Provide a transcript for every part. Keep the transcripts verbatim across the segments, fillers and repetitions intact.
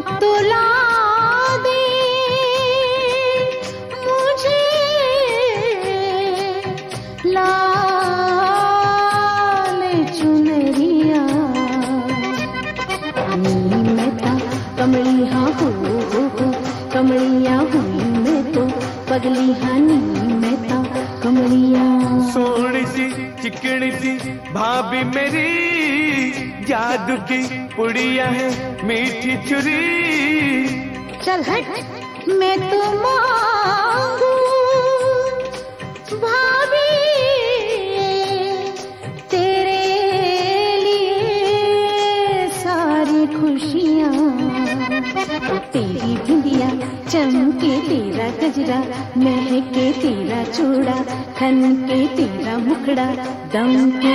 अब तो ला दे मुझे लाल चुनरिया। मैं था कमली हाँ हो हो हो कमलिया हुई मैं तो पगली हानी मैं था कमलिया। सोनी सी चिकनी सी भाभी मेरी जादू की पुड़िया है मीठी छुरी। चल हट मैं तो मांगू भाभी तेरे लिए सारी खुशियाँ। तेरी बिंदिया चमके तेरा गजरा महके तेरा चूड़ा खन के तेरा मुखड़ा दमके।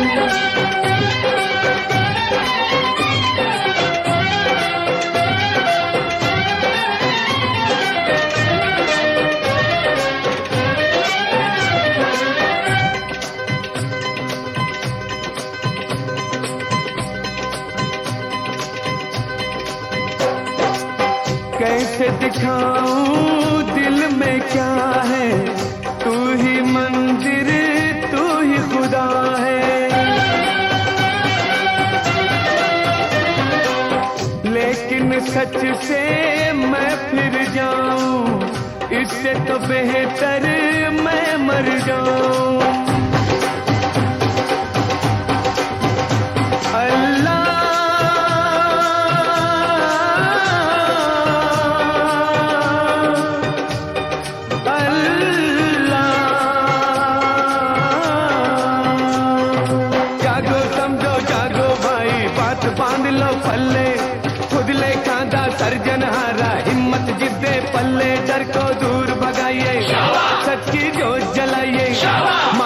कैसे दिखाऊं दिल में क्या है तू ही मंदिर तू ही खुदा है। लेकिन सच से मैं फिर जाऊं इससे तो बेहतर मैं मर जाऊं। अल्लाह बांध लो पल्ले खुद ले कांधा सर्जन हारा हिम्मत जिद्दे पल्ले डर को दूर भगाइए सच की जोत जलाइए।